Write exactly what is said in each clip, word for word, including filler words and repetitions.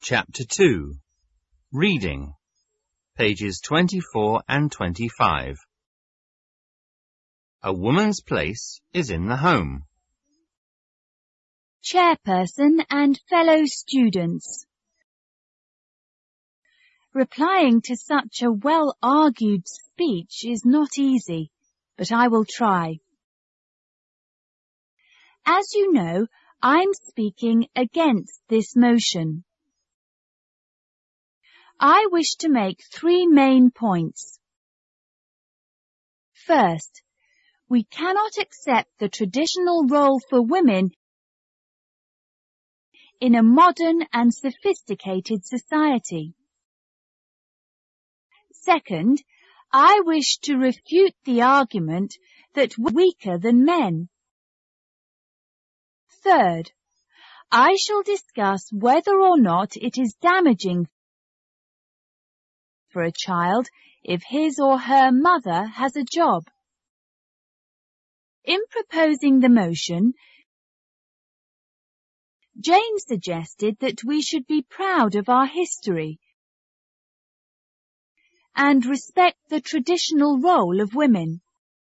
Chapter two. Reading. Pages twenty-four and twenty-five. A woman's place is in the home. Chairperson and fellow students. Replying to such a well-argued speech is not easy, but I will try. As you know, I'm speaking against this motion. I wish to make three main points. First, we cannot accept the traditional role for women in a modern and sophisticated society. Second, I wish to refute the argument that we're weaker than men. Third, I shall discuss whether or not it is damaging for a child if his or her mother has a job. In proposing the motion, Jane suggested that we should be proud of our history and respect the traditional role of women.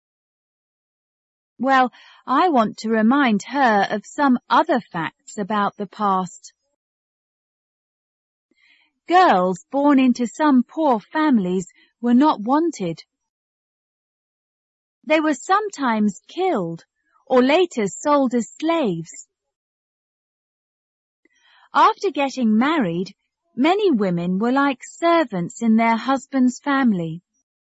Well, I want to remind her of some other facts about the past. Girls born into some poor families were not wanted. They were sometimes killed or later sold as slaves. After getting married, many women were like servants in their husband's family.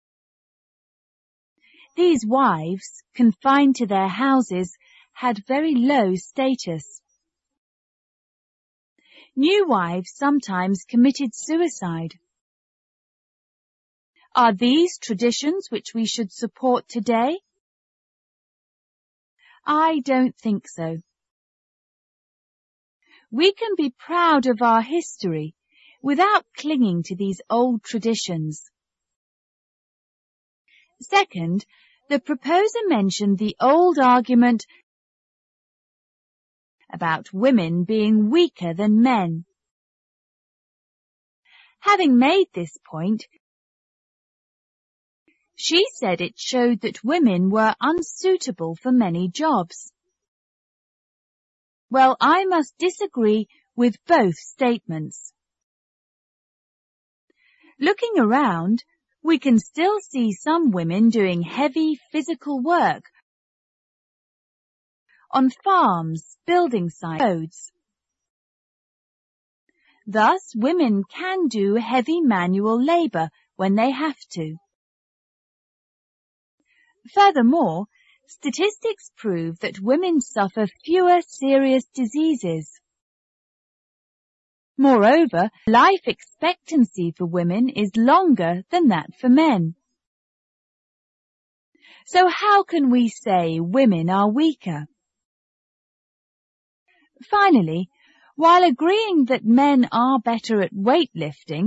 These wives, confined to their houses, had very low status. New wives sometimes committed suicide. Are these traditions which we should support today? I don't think so. We can be proud of our history without clinging to these old traditions. Second, the proposer mentioned the old argument about women being weaker than men. Having made this point, she said it showed that women were unsuitable for many jobs. Well, I must disagree with both statements. Looking around, we can still see some women doing heavy physical work on farms, building sites, roads. Thus, women can do heavy manual labor when they have to. Furthermore, statistics prove that women suffer fewer serious diseases. Moreover, life expectancy for women is longer than that for men. So how can we say women are weaker? Finally, while agreeing that men are better at weightlifting,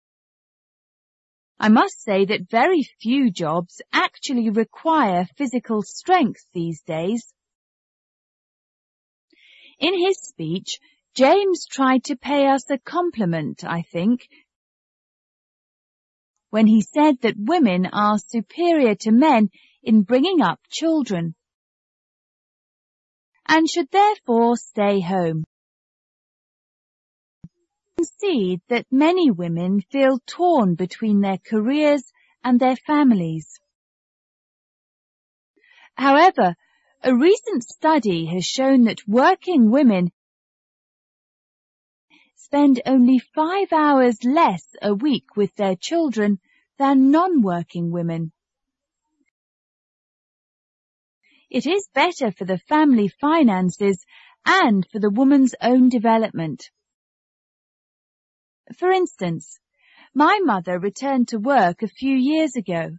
I must say that very few jobs actually require physical strength these days. In his speech, James tried to pay us a compliment, I think, when he said that women are superior to men in bringing up children and should therefore stay home. Concede that many women feel torn between their careers and their families. However, a recent study has shown that working women spend only five hours less a week with their children than non-working women. It is better for the family finances and for the woman's own development. For instance, my mother returned to work a few years ago.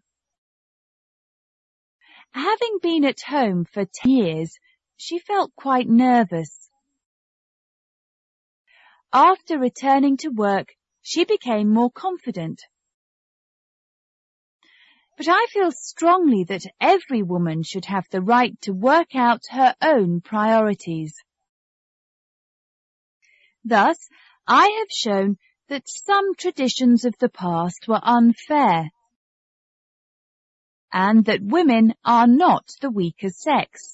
Having been at home for ten years, she felt quite nervous. After returning to work, she became more confident. But I feel strongly that every woman should have the right to work out her own priorities. Thus, I have shown that some traditions of the past were unfair, and that women are not the weaker sex.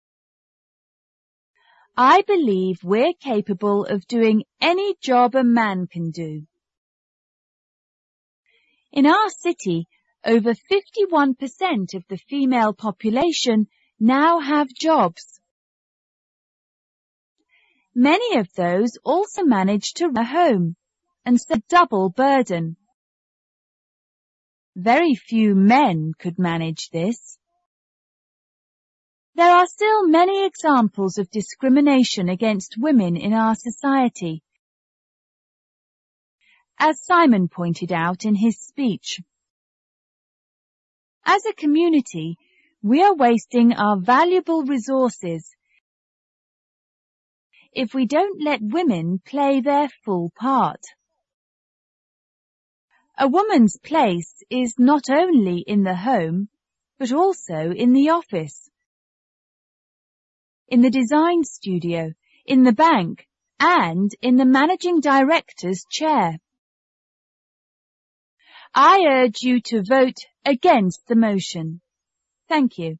I believe we're capable of doing any job a man can do. In our city, over fifty-one percent of the female population now have jobs. Many of those also manage to run a home, and so double burden. Very few men could manage this. There are still many examples of discrimination against women in our society, as Simon pointed out in his speech. As a community, we are wasting our valuable resources if we don't let women play their full part. A woman's place is not only in the home, but also in the office, in the design studio, in the bank, and in the managing director's chair. I urge you to vote against the motion. Thank you.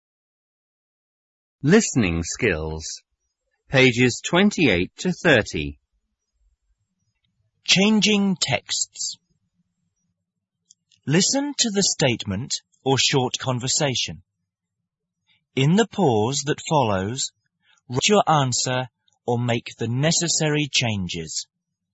Listening skills. Pages twenty-eight to thirty. Changing texts. Listen to the statement or short conversation. In the pause that follows, write your answer or make the necessary changes.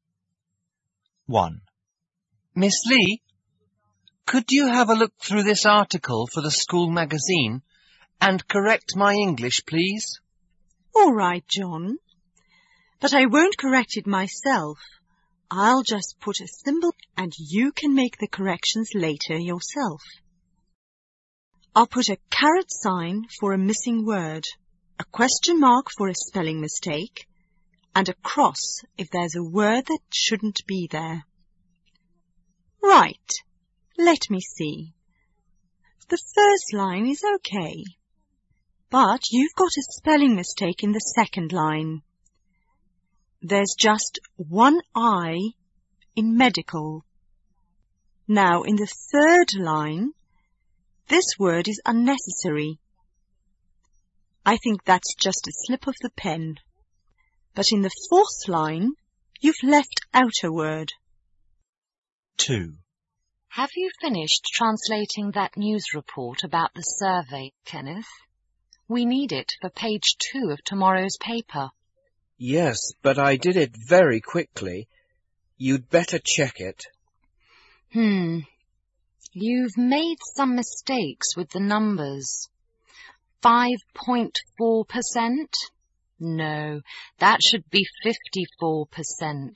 one. Miss Lee, could you have a look through this article for the school magazine and correct my English, please? All right, John. But I won't correct it myself. I'll just put a symbol and you can make the corrections later yourself. I'll put a caret sign for a missing word, a question mark for a spelling mistake, and a cross if there's a word that shouldn't be there. Right. Let me see. The first line is okay. But you've got a spelling mistake in the second line. There's just one I in medical. Now, in the third line, this word is unnecessary. I think that's just a slip of the pen. But in the fourth line, you've left out a word. two. Have you finished translating that news report about the survey, Kenneth? We need it for page two of tomorrow's paper. Yes, but I did it very quickly. You'd better check it. Hmm. You've made some mistakes with the numbers. five point four percent? No, that should be fifty-four percent.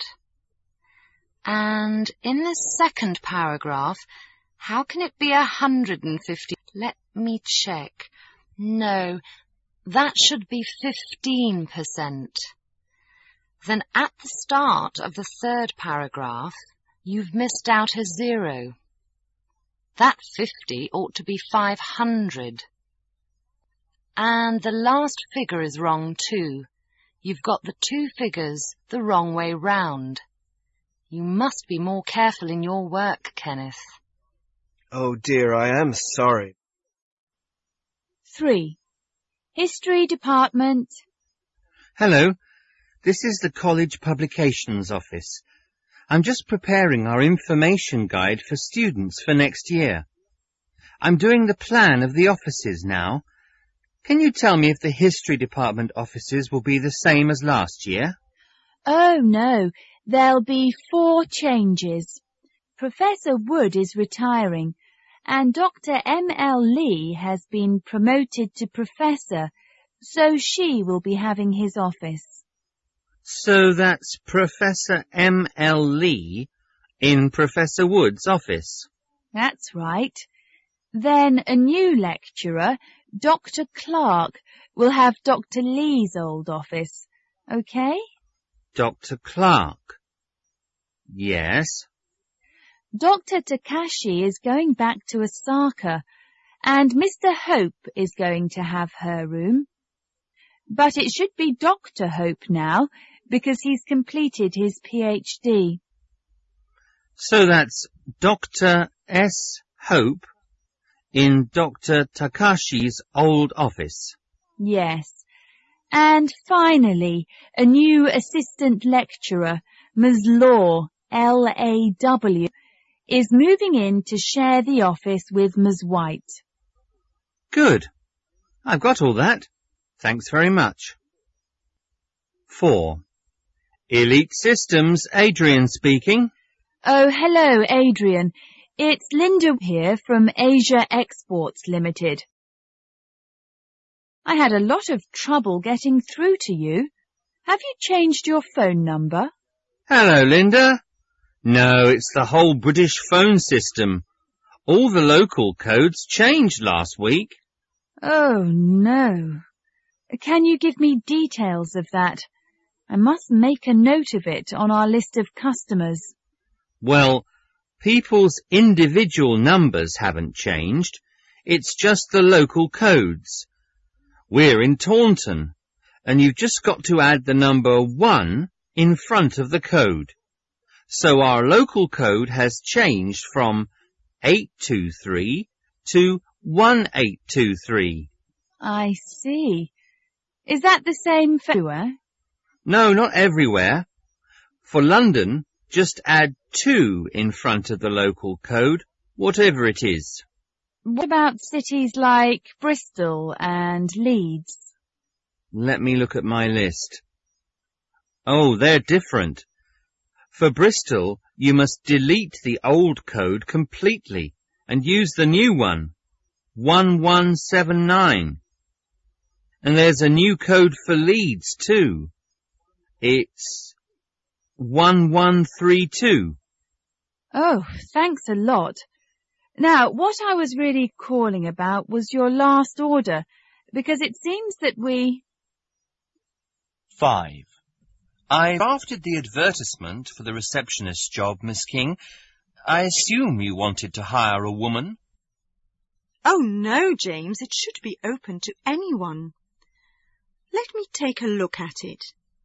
And in the second paragraph, how can it be one hundred fifty? Let me check. No, that should be fifteen percent. Then at the start of the third paragraph, you've missed out a zero. That fifty ought to be five hundred. And the last figure is wrong too. You've got the two figures the wrong way round. You must be more careful in your work, Kenneth. Oh dear, I am sorry. three. History Department. Hello, this is the College Publications Office. I'm just preparing our information guide for students for next year. I'm doing the plan of the offices now. Can you tell me if the History Department offices will be the same as last year? Oh no, there'll be four changes. Professor Wood is retiring, and Doctor M L Lee has been promoted to professor, so she will be having his office. So that's Professor M L Lee in Professor Wood's office. That's right. Then a new lecturer, Doctor Clark, will have Doctor Lee's old office. Okay? Doctor Clark. Yes. Doctor Takashi is going back to Osaka, and Mister Hope is going to have her room. But it should be Doctor Hope now, because he's completed his PhD. So that's Doctor S. Hope in Doctor Takashi's old office. Yes. And finally, a new assistant lecturer, Miz Law, L A W, is moving in to share the office with Miz White. Good. I've got all that. Thanks very much. Four. Elite Systems, Adrian speaking. Oh, hello, Adrian. It's Linda here from Asia Exports Limited. I had a lot of trouble getting through to you. Have you changed your phone number? Hello, Linda. No, it's the whole British phone system. All the local codes changed last week. Oh, no. Can you give me details of that? I must make a note of it on our list of customers. Well, people's individual numbers haven't changed. It's just the local codes. We're in Taunton, and you've just got to add the number one in front of the code. So our local code has changed from eight two three to one eight two three. I see. Is that the same for everywhere? No, not everywhere. For London, just add two in front of the local code, whatever it is. What about cities like Bristol and Leeds? Let me look at my list. Oh, they're different. For Bristol, you must delete the old code completely and use the new one, one one seven nine. And there's a new code for Leeds too. It's one one three two. Oh, thanks a lot. Now, what I was really calling about was your last order, because it seems that we... Five. I drafted the advertisement for the receptionist job, Miss King. I assume you wanted to hire a woman? Oh, no, James, it should be open to anyone. Let me take a look at it.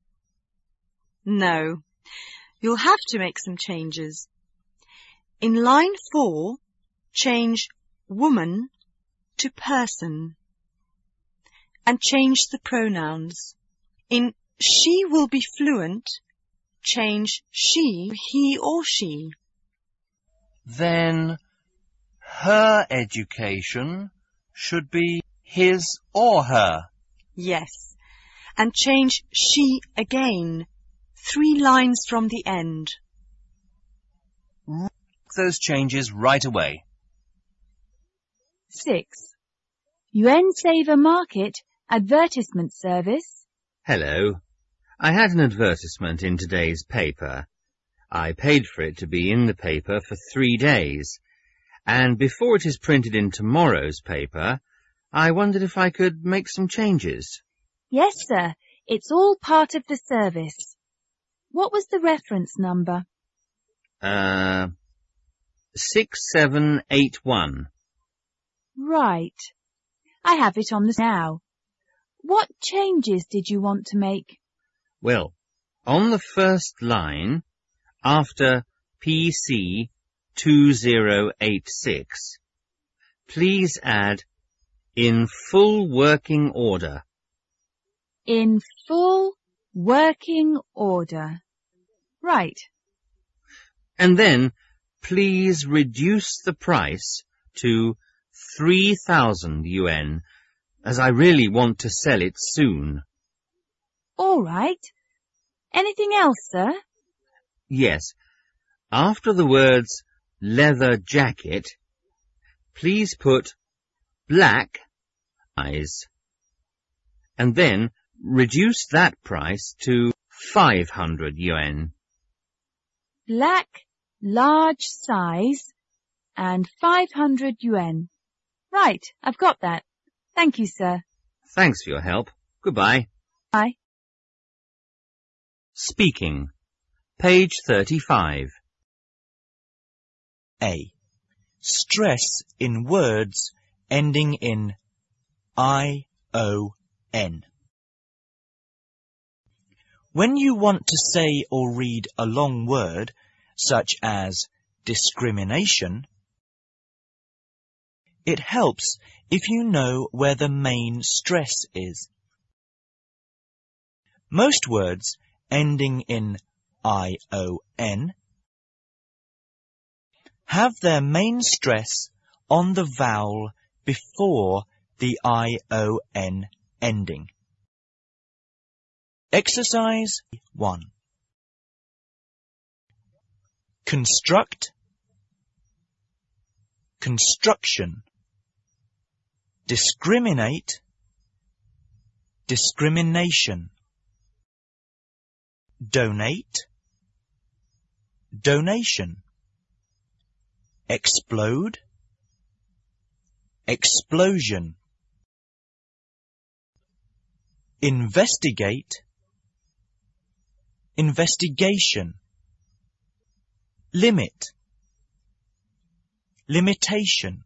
No, you'll have to make some changes. In line four, change woman to person and change the pronouns. In she will be fluent, change she, he or she. Then her education should be his or her. Yes, and change she again, three lines from the end. Make those changes right away. Six. Yuan Saver Market Advertisement Service. Hello. I had an advertisement in today's paper. I paid for it to be in the paper for three days, and before it is printed in tomorrow's paper, I wondered if I could make some changes. Yes, sir. It's all part of the service. What was the reference number? Uh, six seven eight one. Right. I have it on the now. What changes did you want to make? Well, on the first line, after P C two zero eight six, please add in full working order. In full working order. Right. And then, please reduce the price to three thousand yuan, as I really want to sell it soon. All right. Anything else, sir? Yes. After the words leather jacket, please put black eyes, and then reduce that price to five hundred yuan. Black, large size, and five hundred yuan. Right, I've got that. Thank you, sir. Thanks for your help. Goodbye. Bye. Speaking. Page thirty-five. A. Stress in words ending in I O N. When you want to say or read a long word, such as discrimination, it helps if you know where the main stress is. Most words ending in I O N have their main stress on the vowel before the I O N ending. Exercise one. Construct, construction, discriminate, discrimination, donate, donation, explode, explosion, investigate, investigation, limit, limitation,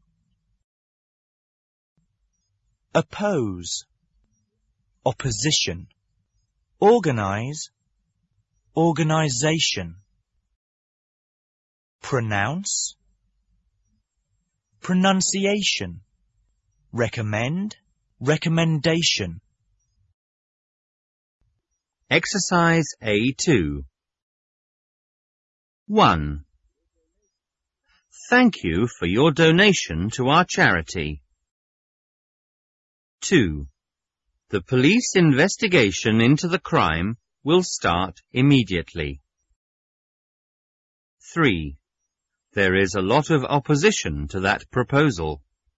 oppose, opposition, organize, organization, pronounce, pronunciation, recommend, recommendation. Exercise A two. one. Thank you for your donation to our charity. two. The police investigation into the crime will start immediately. three. There is a lot of opposition to that proposal.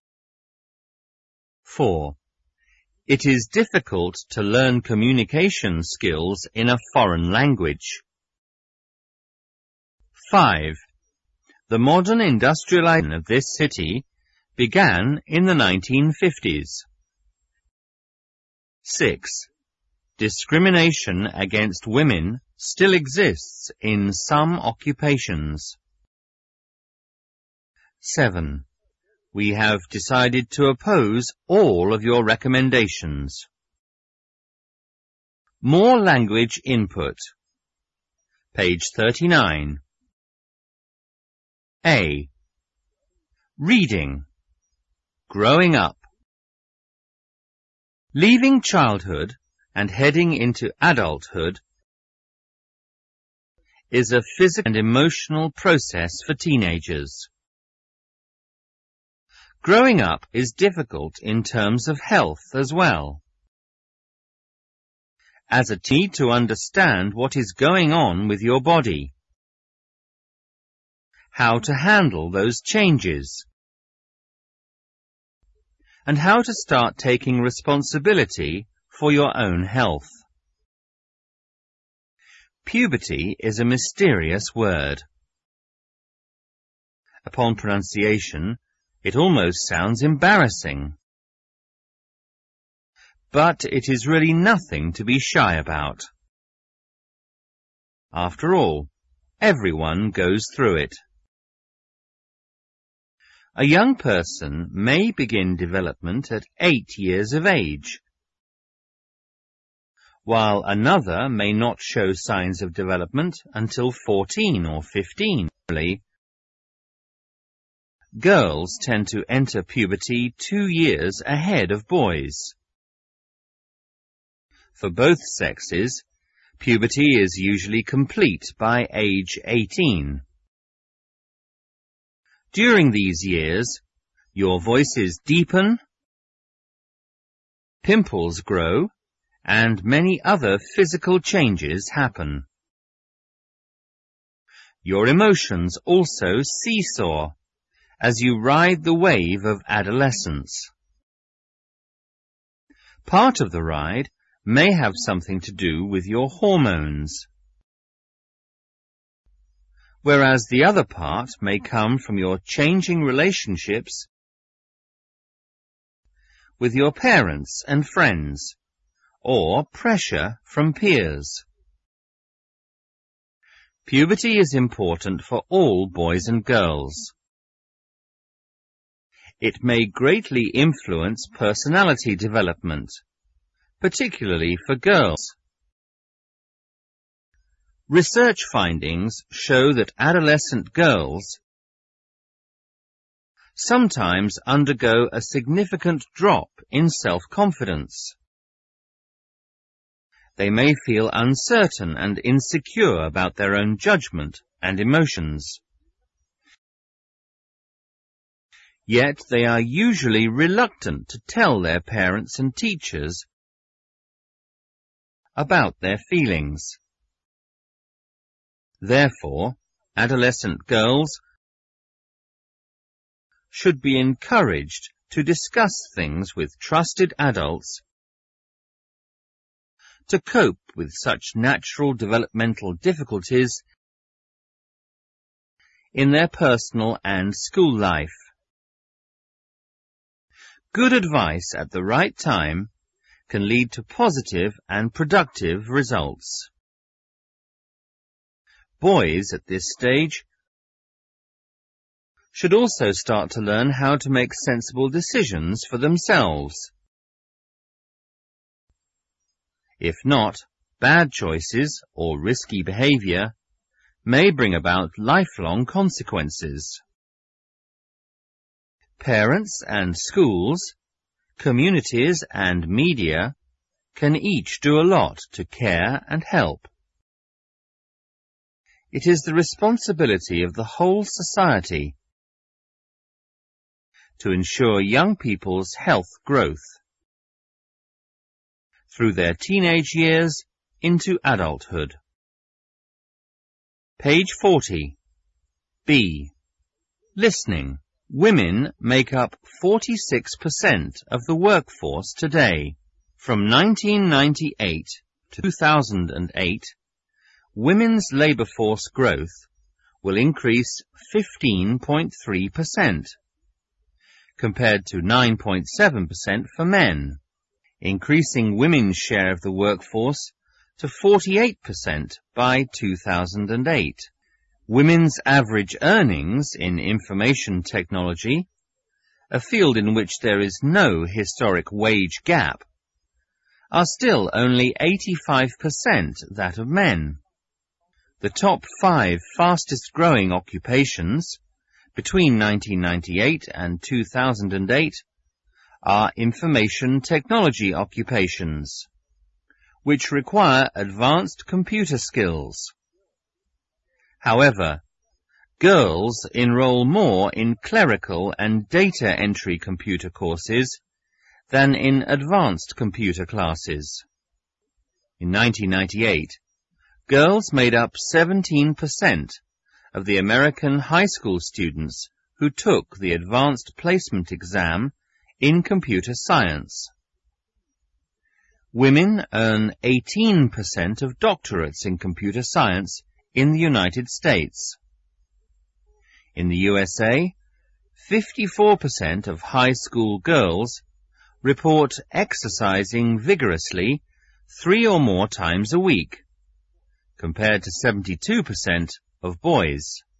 four. It is difficult to learn communication skills in a foreign language. five. The modern industrialization of this city began in the nineteen fifties. six. Discrimination against women still exists in some occupations. seven. We have decided to oppose all of your recommendations. More language input. Page thirty-nine. A. Reading. Growing up. Leaving childhood and heading into adulthood is a physical and emotional process for teenagers. Growing up is difficult in terms of health as well. As a teen, you need to understand what is going on with your body, how to handle those changes, and how to start taking responsibility for your own health. Puberty is a mysterious word. Upon pronunciation, it almost sounds embarrassing. But it is really nothing to be shy about. After all, everyone goes through it. A young person may begin development at eight years of age, while another may not show signs of development until fourteen or fifteen. Girls tend to enter puberty two years ahead of boys. For both sexes, puberty is usually complete by age eighteen. During these years, your voices deepen, pimples grow, and many other physical changes happen. Your emotions also seesaw as you ride the wave of adolescence. Part of the ride may have something to do with your hormones, whereas the other part may come from your changing relationships with your parents and friends, or pressure from peers. Puberty is important for all boys and girls. It may greatly influence personality development, particularly for girls. Research findings show that adolescent girls sometimes undergo a significant drop in self-confidence. They may feel uncertain and insecure about their own judgment and emotions. Yet they are usually reluctant to tell their parents and teachers about their feelings. Therefore, adolescent girls should be encouraged to discuss things with trusted adults to cope with such natural developmental difficulties in their personal and school life. Good advice at the right time can lead to positive and productive results. Boys at this stage should also start to learn how to make sensible decisions for themselves. If not, bad choices or risky behavior may bring about lifelong consequences. Parents and schools, communities and media can each do a lot to care and help. It is the responsibility of the whole society to ensure young people's health growth through their teenage years into adulthood. Page forty. B. Listening. Women make up forty-six percent of the workforce today. From nineteen ninety-eight to two thousand eight, women's labour force growth will increase fifteen point three percent, compared to nine point seven percent for men, increasing women's share of the workforce to forty-eight percent by two thousand eight. Women's average earnings in information technology, a field in which there is no historic wage gap, are still only eighty-five percent that of men. The top five fastest-growing occupations between nineteen ninety-eight and two thousand eight are information technology occupations, which require advanced computer skills. However, girls enroll more in clerical and data entry computer courses than in advanced computer classes. In nineteen ninety-eight, girls made up seventeen percent of the American high school students who took the Advanced Placement Exam in computer science. Women earn eighteen percent of doctorates in computer science in the United States. In the U S A, fifty-four percent of high school girls report exercising vigorously three or more times a week, compared to seventy-two percent of boys.